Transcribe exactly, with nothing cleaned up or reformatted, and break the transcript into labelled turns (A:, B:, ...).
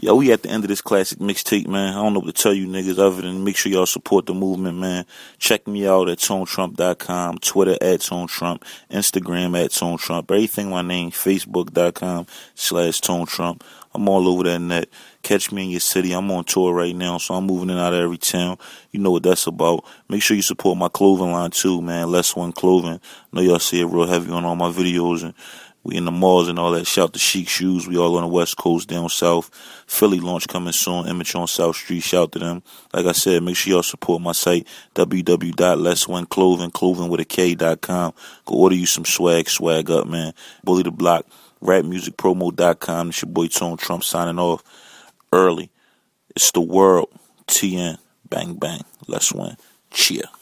A: Yo, we at the end of this classic mixtape, man. I don't know what to tell you niggas other than make sure y'all support the movement, man. Check me out at tone trump dot com, Twitter at Tone Trump, Instagram at Tone Trump, everything my name, facebook dot com slash Tone Trump. I'm all over that net. Catch me in your city. I'm on tour right now, so I'm moving in out of every town. You know what that's about. Make sure you support my clothing line too, man. Less One Clothing. I know y'all see it real heavy on all my videos, and we in the malls and all that. Shout to Chic Shoes. We all on the West Coast, down south. Philly launch coming soon. Image on South Street. Shout to them. Like I said, make sure y'all support my site, w w w dot less one clothing, clothing with a K dot com. Go order you some swag, swag up, man. Bully the Block, rap music promo dot com. It's your boy Tone Trump signing off early. It's the world. T N. Bang, bang. Let's win. Cheer.